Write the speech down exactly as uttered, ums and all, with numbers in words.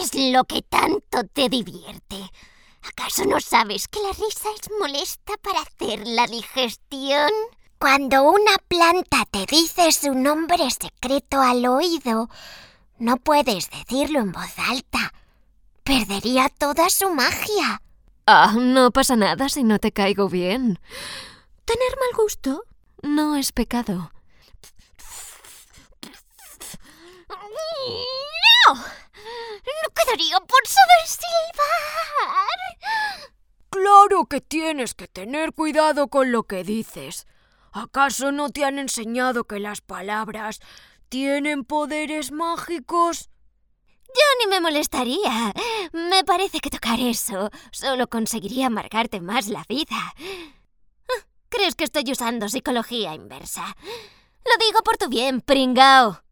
es lo que tanto te divierte? ¿Acaso no sabes que la risa es molesta para hacer la digestión? Cuando una planta te dice su nombre secreto al oído, no puedes decirlo en voz alta. Perdería toda su magia. Ah, no pasa nada si no te caigo bien. Tener mal gusto no es pecado. ¡No! ¡No quedaría por saber silbar! Claro que tienes que tener cuidado con lo que dices. ¿Acaso no te han enseñado que las palabras tienen poderes mágicos? Yo ni me molestaría. Me parece que tocar eso solo conseguiría amargarte más la vida. ¿Crees que estoy usando psicología inversa? Lo digo por tu bien, pringao.